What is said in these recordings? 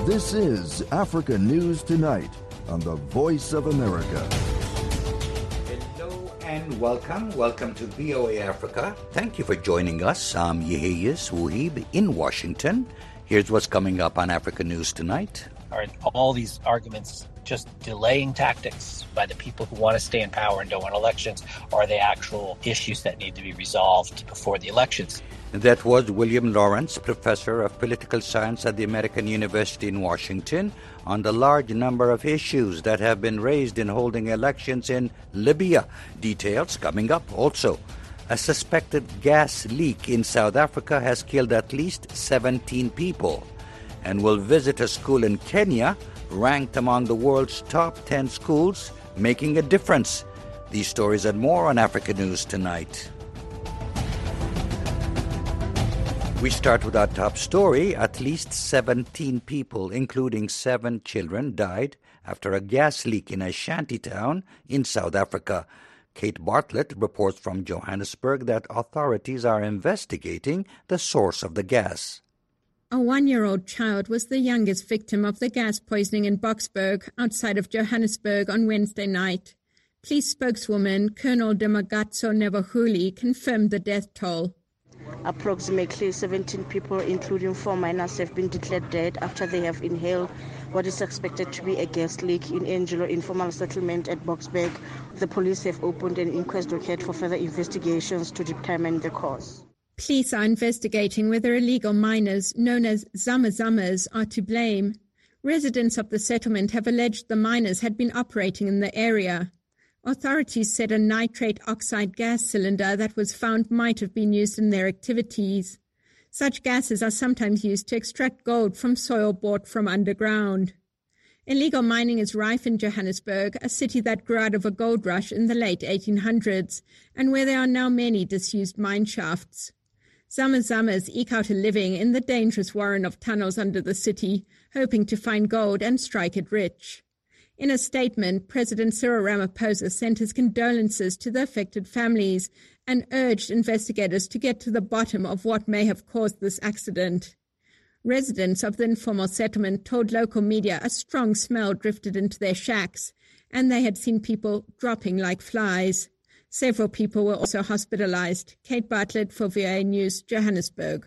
This is Africa News Tonight on the Voice of America. Hello and welcome. Welcome to VOA Africa. Thank you for joining us. I'm Yeheyes Wuhib in Washington. Here's what's coming up on Africa News Tonight. Are all these arguments just delaying tactics by the people who want to stay in power and don't want elections, or are they actual issues that need to be resolved before the elections? That was William Lawrence, professor of political science at the American University in Washington, on the large number of issues that have been raised in holding elections in Libya. Details coming up also. A suspected gas leak in South Africa has killed at least 17 people. And we'll visit a school in Kenya ranked among the world's top 10 schools making a difference. These stories and more on Africa News Tonight. We start with our top story. At least 17 people, including 7 children, died after a gas leak in a shanty town in South Africa. Kate Bartlett reports from Johannesburg that authorities are investigating the source of the gas. A 1-year-old child was the youngest victim of the gas poisoning in Boksburg, outside of Johannesburg, on Wednesday night. Police spokeswoman Colonel Demagatso Nevahuli confirmed the death toll. Approximately 17 people, including 4 minors, have been declared dead after they have inhaled what is expected to be a gas leak in Angelo informal settlement at Boksburg. The police have opened an inquest docket for further investigations to determine the cause. Police are investigating whether illegal miners, known as Zama-Zamas, are to blame. Residents of the settlement have alleged the miners had been operating in the area. Authorities said a nitrate oxide gas cylinder that was found might have been used in their activities. Such gases are sometimes used to extract gold from soil brought from underground. Illegal mining is rife in Johannesburg, a city that grew out of a gold rush in the late 1800s, and where there are now many disused mine shafts. Zama-Zamas eke out a living in the dangerous warren of tunnels under the city, hoping to find gold and strike it rich. In a statement, President Cyril Ramaphosa sent his condolences to the affected families and urged investigators to get to the bottom of what may have caused this accident. Residents of the informal settlement told local media a strong smell drifted into their shacks, and they had seen people dropping like flies. Several people were also hospitalized. Kate Bartlett for VOA News, Johannesburg.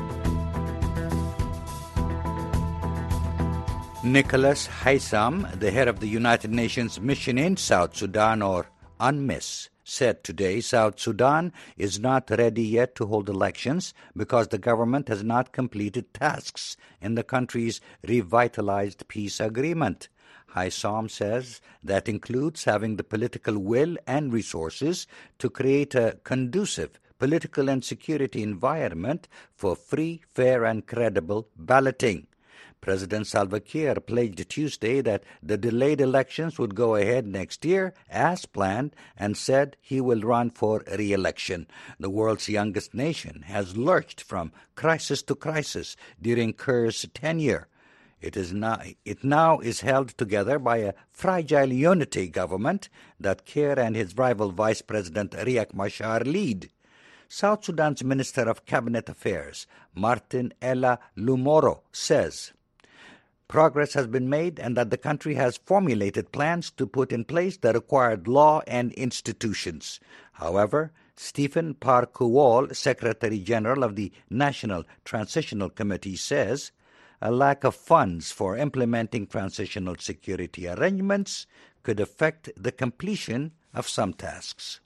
Nicholas Haysom, the head of the United Nations mission in South Sudan, or UNMISS, said today South Sudan is not ready yet to hold elections because the government has not completed tasks in the country's revitalized peace agreement. Haysom says that includes having the political will and resources to create a conducive political and security environment for free, fair, and credible balloting. President Salva Kiir pledged Tuesday that the delayed elections would go ahead next year as planned and said he will run for re-election. The world's youngest nation has lurched from crisis to crisis during Kiir's tenure. It now is held together by a fragile unity government that Kiir and his rival Vice President Riek Machar lead. South Sudan's Minister of Cabinet Affairs, Martin Ella Lumoro, says progress has been made and that the country has formulated plans to put in place the required law and institutions. However, Stephen Park-Wall, Secretary General of the National Transitional Committee, says a lack of funds for implementing transitional security arrangements could affect the completion of some tasks.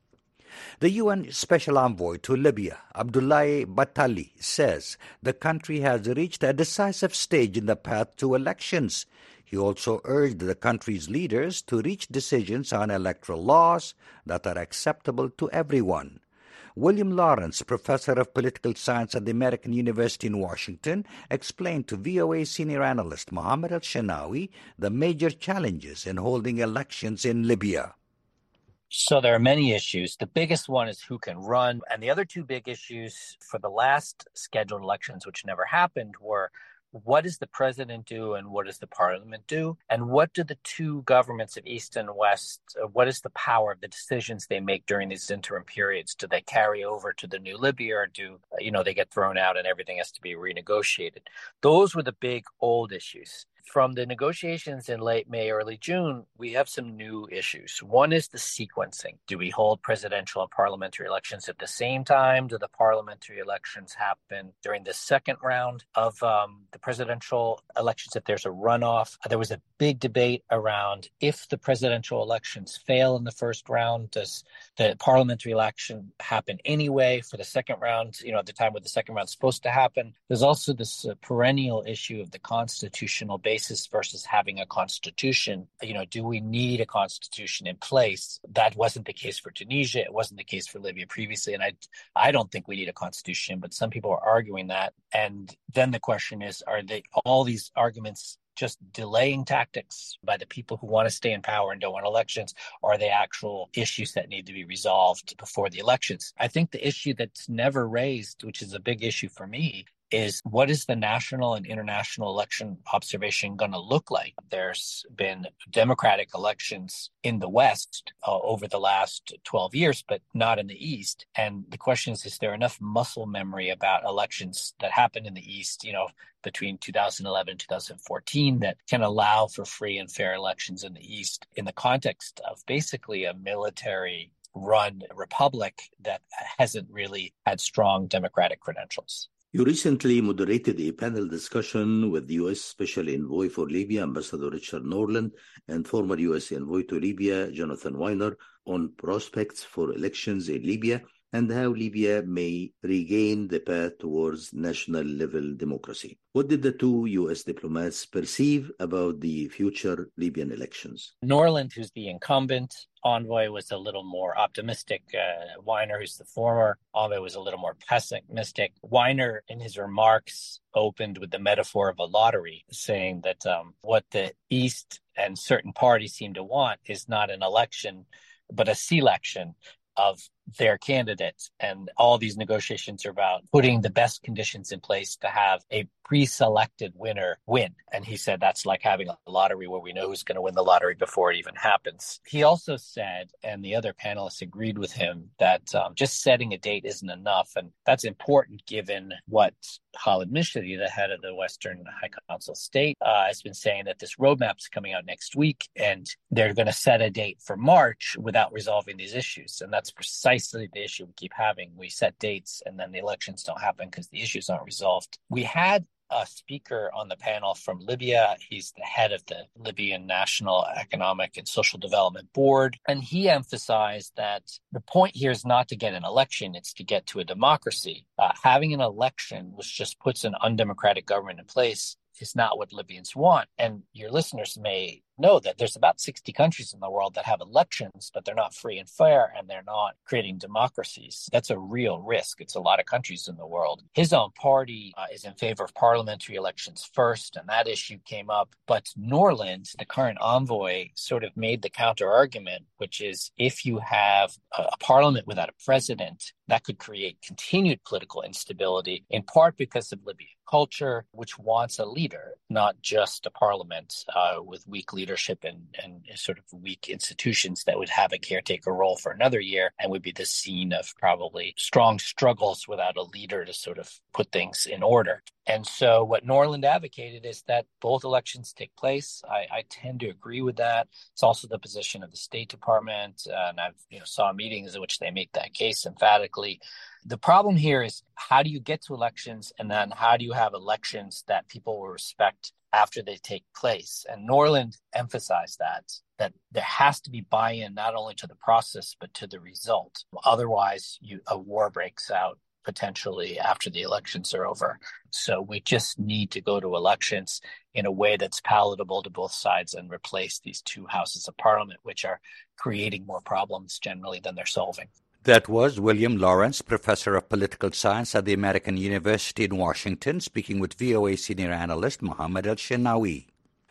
The UN Special Envoy to Libya, Abdoulaye Batali, says the country has reached a decisive stage in the path to elections. He also urged the country's leaders to reach decisions on electoral laws that are acceptable to everyone. William Lawrence, professor of political science at the American University in Washington, explained to VOA senior analyst Mohammed Al-Shanawi the major challenges in holding elections in Libya. So there are many issues. The biggest one is who can run. And the other two big issues for the last scheduled elections, which never happened, were what does the president do and what does the parliament do? And what do the two governments of East and West, what is the power of the decisions they make during these interim periods? Do they carry over to the new Libya, or do, they get thrown out and everything has to be renegotiated? Those were the big old issues. From the negotiations in late May, early June, we have some new issues. One is the sequencing. Do we hold presidential and parliamentary elections at the same time? Do the parliamentary elections happen during the second round of the presidential elections if there's a runoff? There was a big debate around if the presidential elections fail in the first round, does the parliamentary election happen anyway for the second round, at the time when the second round is supposed to happen? There's also this perennial issue of the constitutional basis versus having a constitution. Do we need a constitution in place? That wasn't the case for Tunisia. It wasn't the case for Libya previously. And I don't think we need a constitution, but some people are arguing that. And then the question is, are all these arguments just delaying tactics by the people who want to stay in power and don't want elections, or are they actual issues that need to be resolved before the elections? I think the issue that's never raised, which is a big issue for me, is what is the national and international election observation going to look like? There's been democratic elections in the West over the last 12 years, but not in the East. And the question is there enough muscle memory about elections that happened in the East, between 2011 and 2014 that can allow for free and fair elections in the East in the context of basically a military-run republic that hasn't really had strong democratic credentials? You recently moderated a panel discussion with the U.S. Special Envoy for Libya, Ambassador Richard Norland, and former U.S. Envoy to Libya, Jonathan Weiner, on prospects for elections in Libya and how Libya may regain the path towards national-level democracy. What did the two U.S. diplomats perceive about the future Libyan elections? Norland, who's the incumbent envoy, was a little more optimistic. Weiner, who's the former envoy, was a little more pessimistic. Weiner, in his remarks, opened with the metaphor of a lottery, saying that what the East and certain parties seem to want is not an election, but a selection of their candidates. And all these negotiations are about putting the best conditions in place to have a pre-selected winner win. And he said that's like having a lottery where we know who's going to win the lottery before it even happens. He also said, and the other panelists agreed with him, that just setting a date isn't enough. And that's important given what Khalid Mishri, the head of the Western High Council State, has been saying, that this roadmap's coming out next week and they're going to set a date for March without resolving these issues. And that's precisely the issue we keep having. We set dates and then the elections don't happen because the issues aren't resolved. We had a speaker on the panel from Libya. He's the head of the Libyan National Economic and Social Development Board. And he emphasized that the point here is not to get an election, it's to get to a democracy. Having an election, which just puts an undemocratic government in place, is not what Libyans want. And your listeners may know that there's about 60 countries in the world that have elections, but they're not free and fair, and they're not creating democracies. That's a real risk. It's a lot of countries in the world. His own party is in favor of parliamentary elections first, and that issue came up. But Norland, the current envoy, sort of made the counter argument, which is if you have a parliament without a president, that could create continued political instability, in part because of Libyan culture, which wants a leader, not just a parliament with weak leadership and sort of weak institutions that would have a caretaker role for another year and would be the scene of probably strong struggles without a leader to sort of put things in order. And so what Norland advocated is that both elections take place. I tend to agree with that. It's also the position of the State Department, and I've saw meetings in which they make that case emphatically. The problem here is, how do you get to elections, and then how do you have elections that people will respect after they take place? And Norland emphasized that there has to be buy-in not only to the process but to the result. Otherwise, a war breaks out potentially after the elections are over. So we just need to go to elections in a way that's palatable to both sides and replace these two houses of parliament, which are creating more problems generally than they're solving. That was William Lawrence, professor of political science at the American University in Washington, speaking with VOA senior analyst Mohammed El-Shenawi.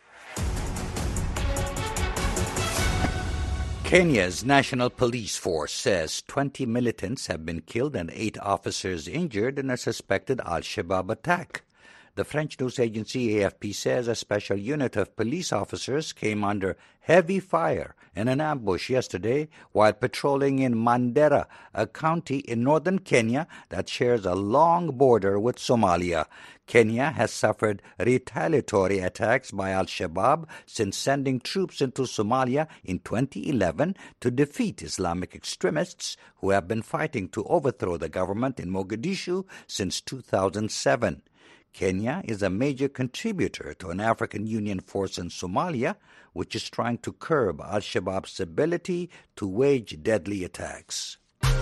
Kenya's National Police Force says 20 militants have been killed and 8 officers injured in a suspected Al-Shabaab attack. The French news agency AFP says a special unit of police officers came under heavy fire in an ambush yesterday while patrolling in Mandera, a county in northern Kenya that shares a long border with Somalia. Kenya has suffered retaliatory attacks by Al-Shabaab since sending troops into Somalia in 2011 to defeat Islamic extremists who have been fighting to overthrow the government in Mogadishu since 2007. Kenya is a major contributor to an African Union force in Somalia, which is trying to curb Al-Shabaab's ability to wage deadly attacks.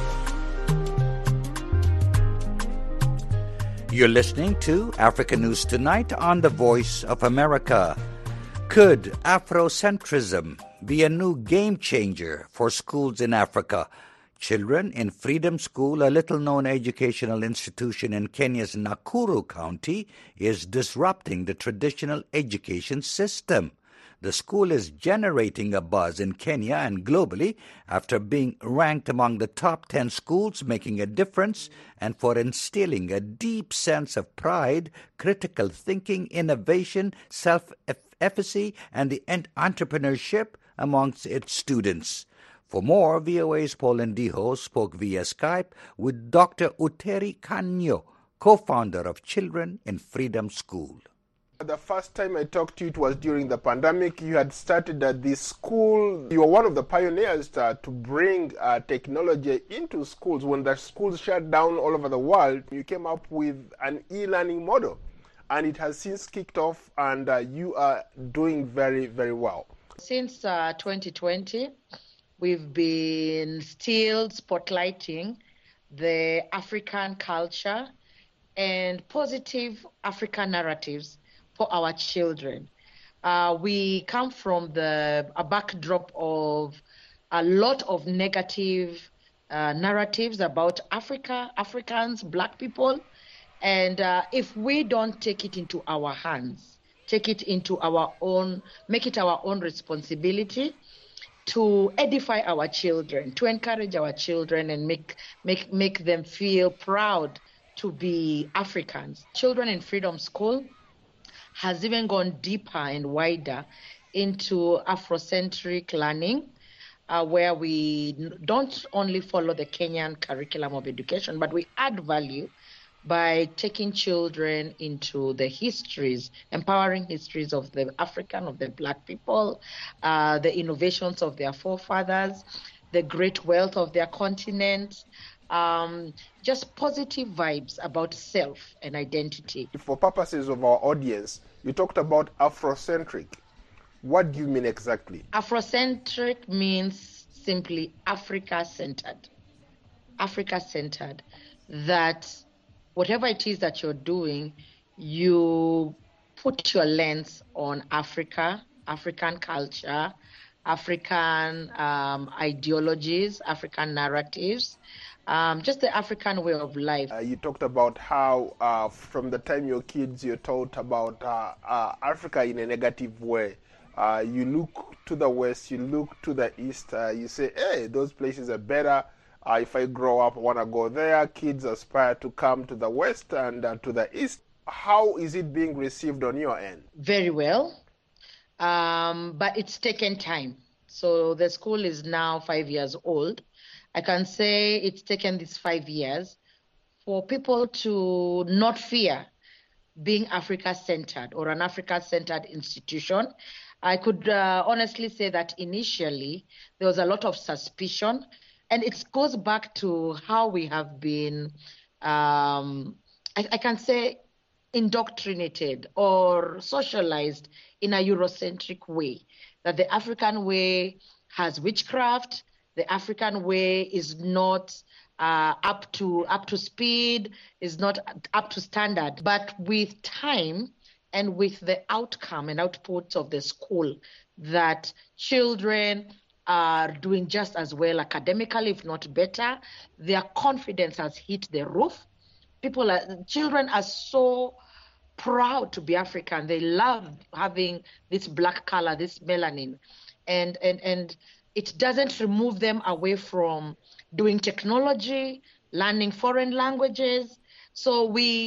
You're listening to Africa News Tonight on the Voice of America. Could Afrocentrism be a new game changer for schools in Africa? Children in Freedom School, a little-known educational institution in Kenya's Nakuru County, is disrupting the traditional education system. The school is generating a buzz in Kenya and globally after being ranked among the top 10 schools making a difference and for instilling a deep sense of pride, critical thinking, innovation, self-efficacy, and the entrepreneurship amongst its students. For more, VOA's Paul Ndiho spoke via Skype with Dr. Uteri Kanyo, co-founder of Children in Freedom School. The first time I talked to you, it was during the pandemic. You had started at this school. You were one of the pioneers to bring technology into schools. When the schools shut down all over the world, you came up with an e-learning model. And it has since kicked off, and you are doing very, very well. Since 2020, we've been still spotlighting the African culture and positive African narratives for our children. We come from a backdrop of a lot of negative narratives about Africa, Africans, Black people. And if we don't take it into our hands, take it into our own, make it our own responsibility to edify our children, to encourage our children and make them feel proud to be Africans. Children in Freedom School has even gone deeper and wider into Afrocentric learning, where we don't only follow the Kenyan curriculum of education, but we add value by taking children into the histories, empowering histories of the African, of the Black people, the innovations of their forefathers, the great wealth of their continent, just positive vibes about self and identity. For purposes of our audience, you talked about Afrocentric. What do you mean exactly? Afrocentric means simply Africa-centered. Africa-centered. That whatever it is that you're doing, you put your lens on Africa, African culture, African ideologies, African narratives, just the African way of life. You talked about how from the time you're kids, you're taught about Africa in a negative way. You look to the west, you look to the east, you say, hey, those places are better. If I grow up, I want to go there. Kids aspire to come to the west and to the east. How is it being received on your end? Very well, but it's taken time. So the school is now 5 years old. I can say it's taken these 5 years for people to not fear being Africa-centered or an Africa-centered institution. I could honestly say that initially there was a lot of suspicion. And it goes back to how we have been, I can say, indoctrinated or socialized in a Eurocentric way, that the African way has witchcraft, the African way is not up to speed, is not up to standard. But with time and with the outcome and outputs of the school, that children are doing just as well academically, if not better. Their confidence has hit the roof. Children are so proud to be African. They love having this Black color, this melanin. And it doesn't remove them away from doing technology, learning foreign languages. So we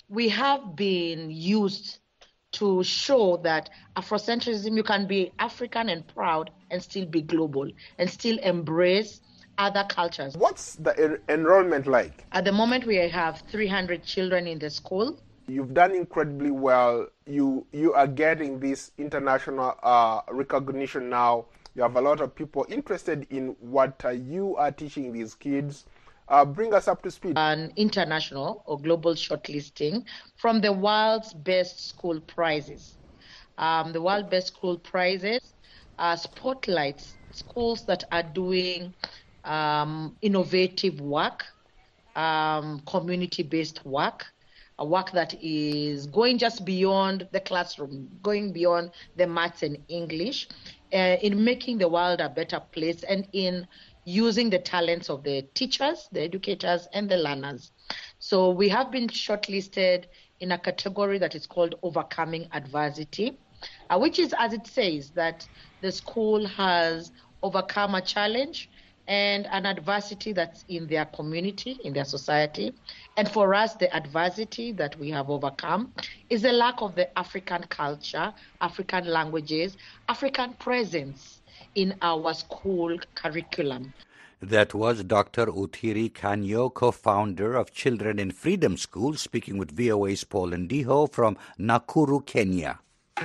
we have been used to show that Afrocentrism, you can be African and proud and still be global and still embrace other cultures. What's the enrollment like? At the moment, we have 300 children in the school. You've done incredibly well. You are getting this international recognition now. You have a lot of people interested in what you are teaching these kids. Bring us up to speed. An international or global shortlisting from the world's best school prizes. The world best school prizes spotlights schools that are doing innovative work, community-based work, a work that is going just beyond the classroom, going beyond the maths and English, in making the world a better place and in using the talents of the teachers, the educators, and the learners. So we have been shortlisted in a category that is called Overcoming Adversity, which is, as it says, that the school has overcome a challenge and an adversity that's in their community, in their society. And for us, the adversity that we have overcome is the lack of the African culture, African languages, African presence in our school curriculum. That was Dr. Uthiri Kanyo, co-founder of Children in Freedom School, speaking with VOA's Paul Ndiho from Nakuru, Kenya.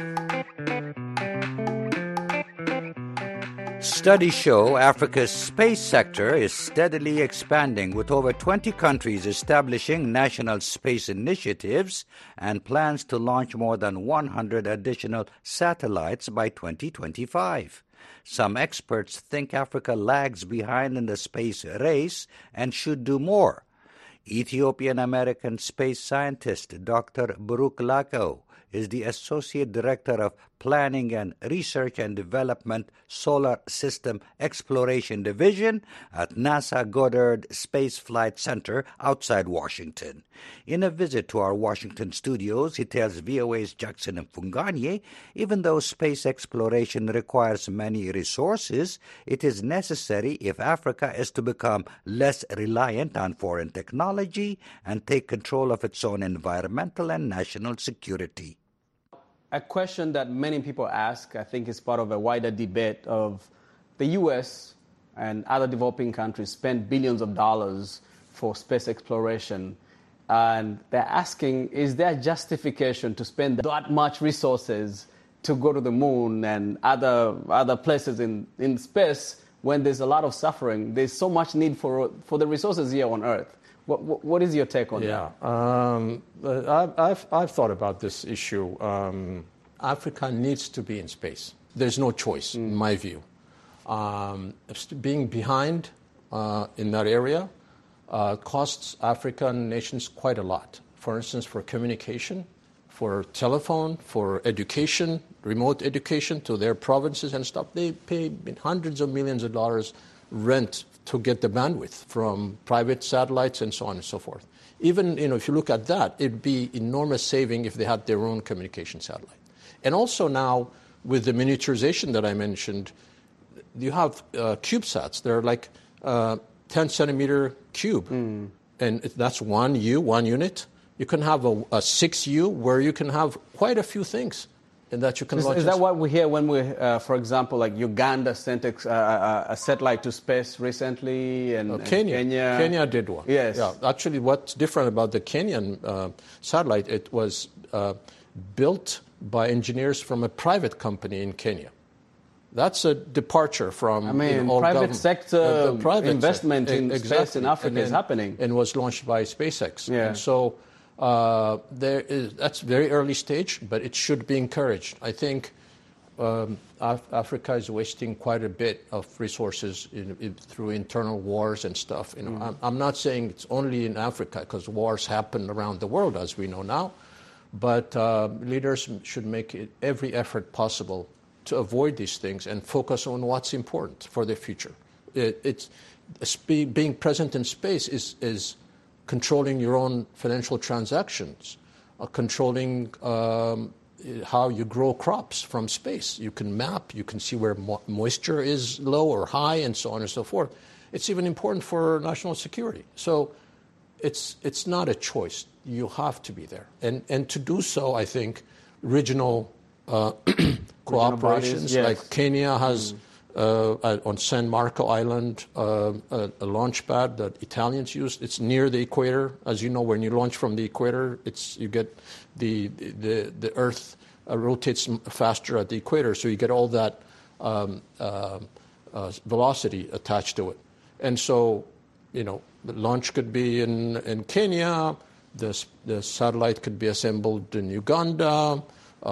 Studies show Africa's space sector is steadily expanding, with over 20 countries establishing national space initiatives and plans to launch more than 100 additional satellites by 2025. Some experts think Africa lags behind in the space race and should do more. Ethiopian-American space scientist Dr. Buruk Lako is the Associate Director of Planning and Research and Development Solar System Exploration Division at NASA Goddard Space Flight Center outside Washington. In a visit to our Washington studios, he tells VOA's Jackson Mfunganye, even though space exploration requires many resources, it is necessary if Africa is to become less reliant on foreign technology and take control of its own environmental and national security. A question that many people ask, I think is part of a wider debate of the U.S. and other developing countries spend billions of dollars for space exploration. And they're asking, is there justification to spend that much resources to go to the moon and other places in space when there's a lot of suffering? There's so much need for the resources here on Earth. What is your take on that? I've thought about this issue. Africa needs to be in space. There's no choice, in my view. Being behind in that area costs African nations quite a lot. For instance, for communication, for telephone, for education, remote education to their provinces and stuff, they pay hundreds of millions of dollars rent to get the bandwidth from private satellites and so on and so forth. Even, if you look at that, it'd be enormous saving if they had their own communication satellite. And also now, with the miniaturization that I mentioned, you have CubeSats. They're like 10-centimeter cube. And that's one unit. You can have a 6U where you can have quite a few things. And that you can launch. Is that what we hear when we, for example, like Uganda sent a satellite to space recently, and Kenya did one. Yes. Yeah. Actually, what's different about the Kenyan satellite? It was built by engineers from a private company in Kenya. That's a departure from private sector investment in space in Africa is happening, and was launched by SpaceX. Yeah. And so. That's very early stage, but it should be encouraged. I think Africa is wasting quite a bit of resources through internal wars and stuff. I'm not saying it's only in Africa, because wars happen around the world, as we know now. But leaders should make every effort possible to avoid these things and focus on what's important for the future. Being present in space is controlling your own financial transactions, controlling how you grow crops from space. You can map, you can see where moisture is low or high, and so on and so forth. It's even important for national security. So it's not a choice. you have to be there. And to do so, I think regional cooperations, like Kenya has on San Marco Island a launch pad that Italians use. It's near the equator. As you know, when you launch from the equator, you get the Earth rotates faster at the equator, so you get all that velocity attached to it. And so, the launch could be in Kenya. The satellite could be assembled in Uganda.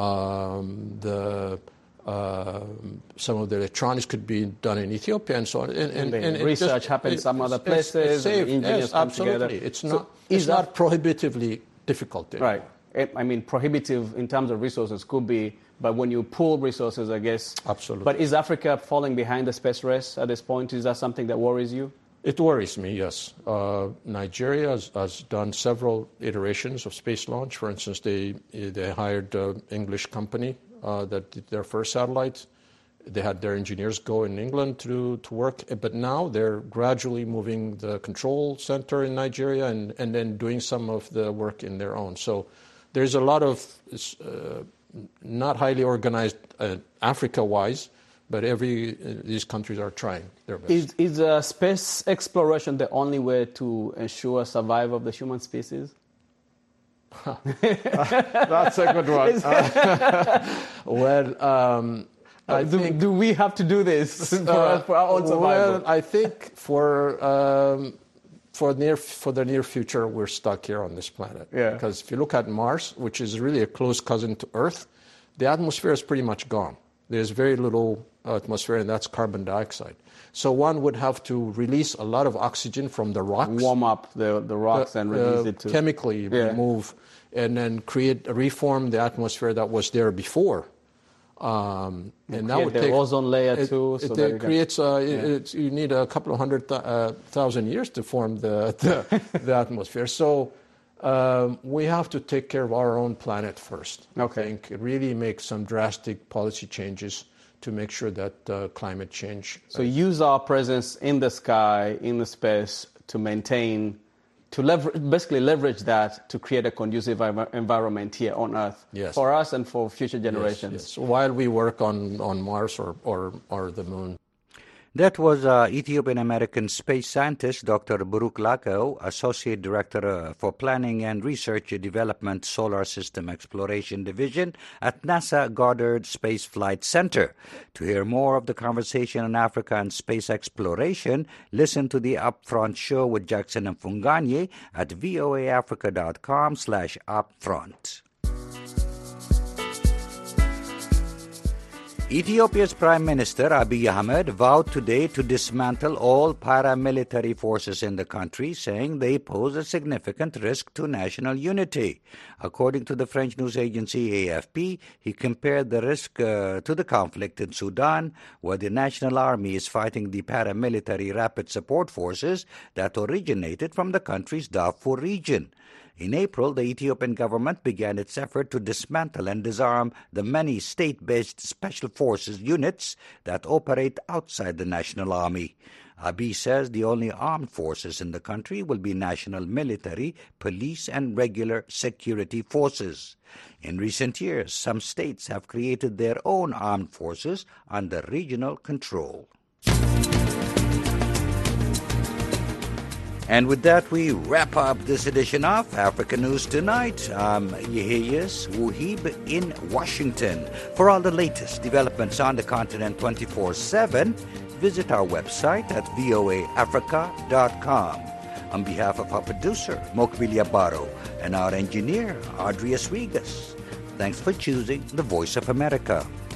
Some of the electronics could be done in Ethiopia and so on. And research happens some other places. Yes, absolutely. Together. It's not prohibitively difficult. Right. I mean, prohibitive in terms of resources could be, but when you pool resources, I guess. Absolutely. But is Africa falling behind the space race at this point? Is that something that worries you? It worries me, yes. Nigeria has done several iterations of space launch. For instance, they hired an English company that did their first satellites. They had their engineers go in England to work, but now they're gradually moving the control center in Nigeria and then doing some of the work in their own. So there's a lot of not highly organized Africa-wise, but these countries are trying their best. Is space exploration the only way to ensure survival of the human species? That's a good one. I think, do we have to do this for our own survival? Well, I think for the near future, we're stuck here on this planet. Yeah. Because if you look at Mars, which is really a close cousin to Earth, the atmosphere is pretty much gone. There's very little atmosphere, and that's carbon dioxide. So one would have to release a lot of oxygen from the rocks. Warm up the rocks and release it to... Chemically remove, and then reform the atmosphere that was there before. And that would take... the ozone layer too. So it creates... you need a couple of 100,000 years to form the atmosphere. So we have to take care of our own planet first. Okay. I think really make some drastic policy changes to make sure that climate change... So use our presence in the sky, in the space, to maintain, basically leverage that to create a conducive environment here on Earth. Yes. For us and for future generations. Yes. While we work on Mars or the moon. That was Ethiopian-American space scientist Dr. Buruk Lako, Associate Director for Planning and Research Development Solar System Exploration Division at NASA Goddard Space Flight Center. To hear more of the conversation on Africa and space exploration, listen to the Upfront show with Jackson Mfunganye at voaafrica.com/upfront. Ethiopia's Prime Minister Abiy Ahmed vowed today to dismantle all paramilitary forces in the country, saying they pose a significant risk to national unity. According to the French news agency AFP, he compared the risk to the conflict in Sudan, where the National Army is fighting the paramilitary rapid support forces that originated from the country's Darfur region. In April, the Ethiopian government began its effort to dismantle and disarm the many state-based special forces units that operate outside the National Army. Abiy says the only armed forces in the country will be national military, police, and regular security forces. In recent years, some states have created their own armed forces under regional control. And with that, we wrap up this edition of Africa News Tonight. I'm Yehiyas Wuhib in Washington. For all the latest developments on the continent 24/7, visit our website at voaafrica.com. On behalf of our producer, Mokbilia Baro, and our engineer, Adrius Regas, thanks for choosing the Voice of America.